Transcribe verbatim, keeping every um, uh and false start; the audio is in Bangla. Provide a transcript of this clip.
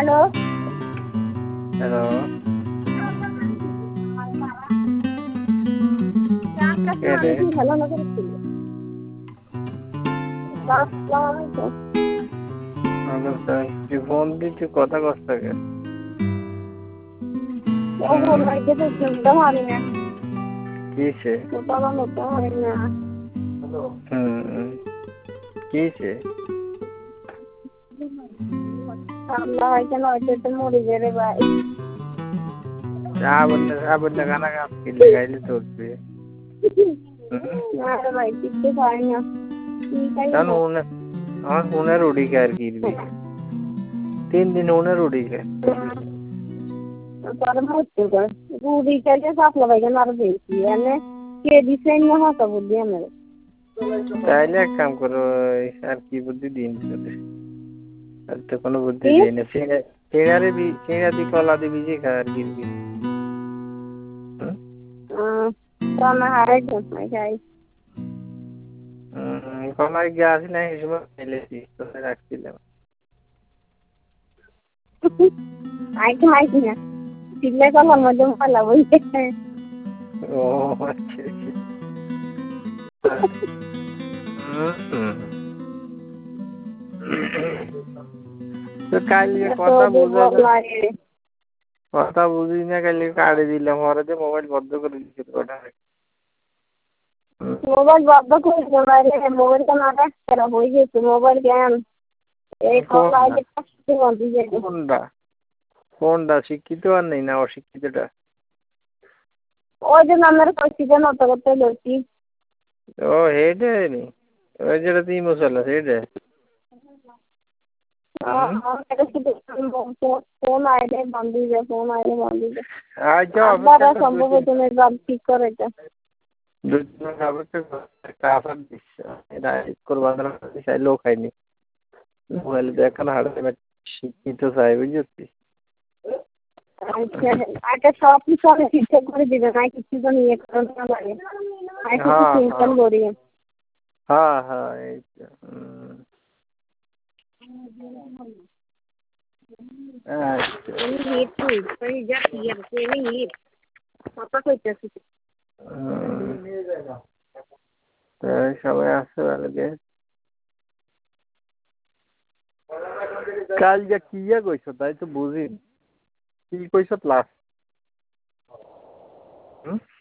হ্যালো হ্যালো ভালো না করেছিল ফোন দিচ্ছি কথা কষ্ট থাকে কিসে হম কিসে মরে যাবে ভাই বললে বললে গানা গাছ কিনলে গাইলে চলবে ভাই টিকতে পারি না আমার ফোনের উড়ি কে আর কিনবি তিন দিন উনের উড়ি কে রুড়ি চাইলে সাপলা ভাইজান আরো বেশি এনে কে দিছে না হাসা বুদ্ধি আমার তাইলে এক কাম করো আর কি বুদ্ধি দিন আর তো কোনো বুদ্ধি দিই না চেড়ারে চেড়া দি কলা দিবি যে আর কিনবি কলা হারাই খাই কলায় গ্যাস নাই হিসেবে ফেলেছি তোকে রাখছিলাম আই খাই না চিল্লে কলার মধ্যে মলা বলছে ও আচ্ছা তো কালকে কথা বুঝা কথা বুঝি না কালকে কাটে দিলাম ওরা যে মোবাইল বন্ধ করে দিচ্ছিল ওটা মোবাইল বন্ধ করে দিলাম আরে মোবাইলটা না খারাপ হয়ে গেছে মোবাইল কেন এই কথা আগে কাটতে বন্ধ দিয়ে কোনটা কোনটা শিক্ষিত আর নেই না অশিক্ষিতটা ওই যে নামের কইছি যে নত করতে গেছি ও হেডে নি ওই যেটা তুই মশলা হেডে ফোন আইলে বন্ধ দিয়ে ফোন আইলে বন্ধ দিয়ে আচ্ছা আপনারা সম্ভব তুমি বাদ ঠিক করে এটা দুজন খাবার একটা আসার দিচ্ছে এটা কোরবান চাইলেও খাইনি মোবাইল দেখান হাড়ে শিক্ষিত চাই বুঝছি আচ্ছা সব কিছু আমি ঠিকঠাক করে দিবে না কিছু তো নিয়ে করতে লাগে আর কিছু চিন্তা করি হ্যাঁ হ্যাঁ এই তো সবাই আসছে বেলাকে কাল যা কি কইছ তাই তো বুঝি কি কইছ লাস্ট